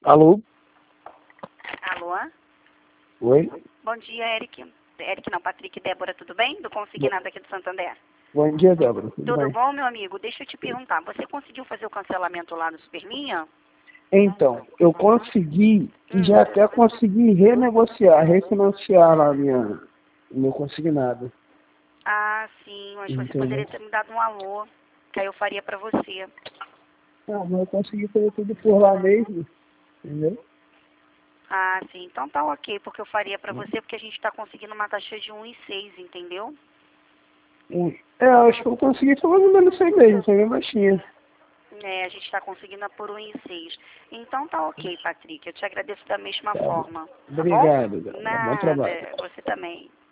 Alô? Alô? Oi? Bom dia, Eric. Eric não, Patrick e Débora, tudo bem? Do Consignado aqui do Santander. Bom dia, Débora. Tudo bem? bom, meu amigo? Deixa eu te perguntar, você conseguiu fazer o cancelamento lá no Superlinha? Então, eu consegui e já até consegui refinanciar lá o meu consignado. Ah, sim, mas você Entendeu? poderia ter me dado um alô, que aí eu faria pra você. Ah, mas eu consegui fazer tudo por lá mesmo, entendeu? Ah, sim, então tá ok, porque eu faria pra você, porque a gente tá conseguindo uma taxa de 1,6, entendeu? Acho que eu consegui foi mais ou menos isso aí mesmo, foi bem baixinha. É, a gente tá conseguindo por 1,6. Então tá ok, Patrick, eu te agradeço da mesma forma, tá bom? Obrigado, Débora. Bom trabalho. Nada, você também.